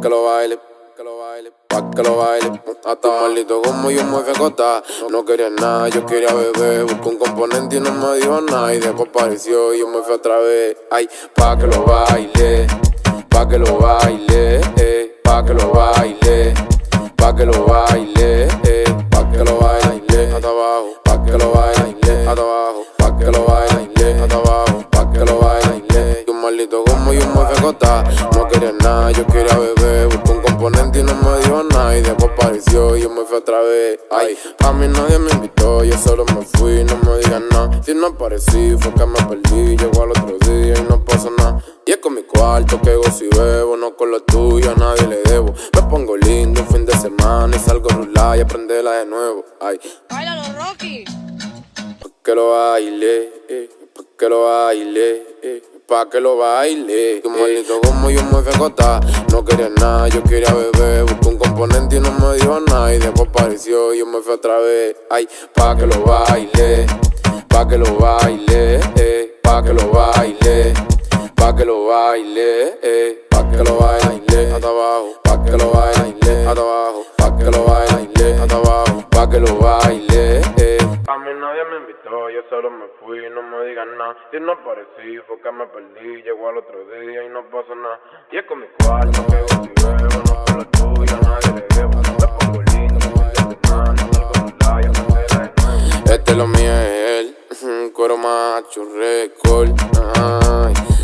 lo baile, que lo baile, pa' que lo baile. Hasta un maldito como yo me fui a acostar. No quería nada, yo quería beber. Busqué un componente y no me dijo nada. Y después apareció y yo me fui otra vez. Ay, pa' que lo baile, pa' que lo baile, pa' que lo baile, pa' que lo baile, pa' que lo baile, hasta abajo, pa' que lo baile, hasta abajo, pa' que lo baile, hasta abajo, pa' que lo baile. Y un maldito como yo me fui a acostar. No quería nada, yo quería beber. Busqué un componente y no me dijo nada. Y después apareció y yo me fui otra vez. Ay, a mí nadie me invitó, yo solo me fui, no me digas nada. Si no aparecí fue que me perdí. Llegó al otro día y no pasó nada. Y es con mi cuarto que gozo y bebo, no con lo tuyo, a nadie le debo. Me pongo lindo un fin de semana y salgo a rular y a prenderla de nuevo. Ay, ¡Báilalo, Rocky! pa' que lo baile, pa' que lo baile, pa' que lo baile. Un maldito como yo me fui a acostar. No quería nada, yo quería beber. Busqué un componente y no me dijo nada. Y después apareció y yo me fui otra vez. Ay, pa' que lo baile, pa' que lo baile, pa' que lo baile, pa' que lo baile, pa' que lo baile, hasta abajo, pa' que lo baile, hasta abajo, pa' que lo baile, hasta abajo, pa' que lo baile. A mí nadie me invitó, yo solo me fui, no me digan nada. Si no aparecí fue que me perdí, llegó al otro día y no pasó nada. Y es con mi cuarto que gozo y bebo, no con lo tuyo, a nadie le debo. Me pongo lindo, me voy de semana, salgo a rular y a prenderla de nuevo. Este lo mío es él, cuero macho, récord, ay.